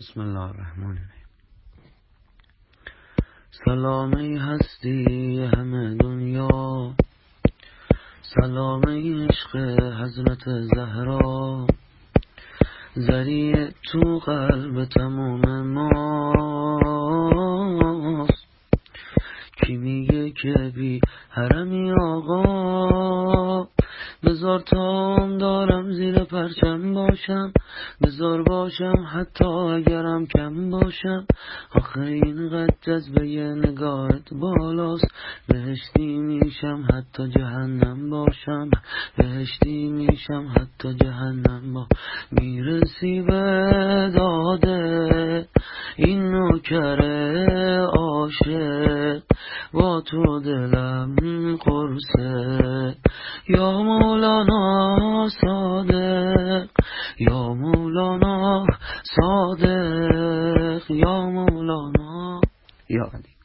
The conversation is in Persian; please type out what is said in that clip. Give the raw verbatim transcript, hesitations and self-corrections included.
بسم الله الرحمن الرحیم. سلام ای هستی همه دنیا، سلام ای عشق حضرت زهرا، ذریع تو قلب تمام ماست. کی میگه که بی حرمی آقا، بذار تام دارم زیر پرچم باشم، بذار باشم حتی اگرم کم باشم. آخه اینقدر جذبه نگاهت بالاست، بهشتی میشم حتی جهنم باشم، بهشتی میشم حتی جهنم با. میرسی به داده این نوکر عاشق، با تو دلم قرصه. یا مولانا صادق، یا مولانا صادق، یا مولانا یا علی.